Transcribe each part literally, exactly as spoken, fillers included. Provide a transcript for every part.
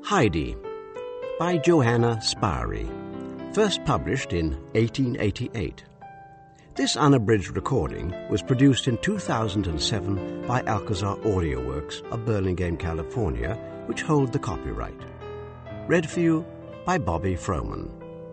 Heidi by Johanna Spyri, first published in eighteen eighty-eight. This unabridged recording was produced in two thousand seven by Alcazar AudioWorks of Burlingame, California, which hold the copyright. Read for you by Bobby Froman.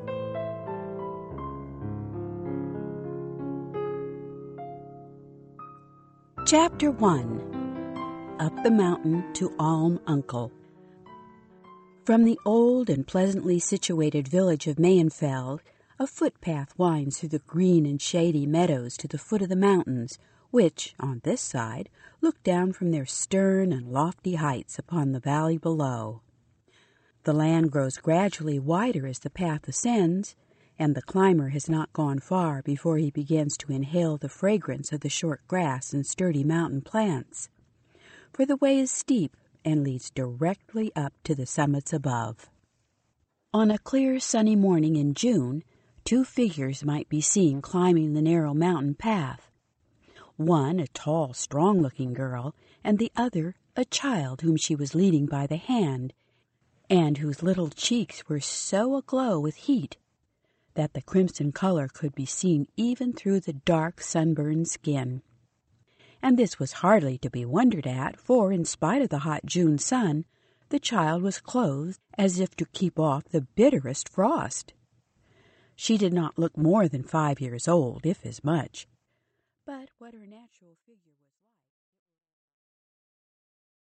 Chapter one. Up the Mountain to Alm Uncle. From the old and pleasantly situated village of Mayenfeld, a footpath winds through the green and shady meadows to the foot of the mountains, which, on this side, look down from their stern and lofty heights upon the valley below. The land grows gradually wider as the path ascends, and the climber has not gone far before he begins to inhale the fragrance of the short grass and sturdy mountain plants. For the way is steep and leads directly up to the summits above. On a clear sunny morning in June, two figures might be seen climbing the narrow mountain path. One a tall, strong-looking girl, and the other a child whom she was leading by the hand, and whose little cheeks were so aglow with heat that the crimson color could be seen even through the dark sunburned skin. And this was hardly to be wondered at, for in spite of the hot June sun, the child was clothed as if to keep off the bitterest frost. She did not look more than five years old, if as much, but what her natural figure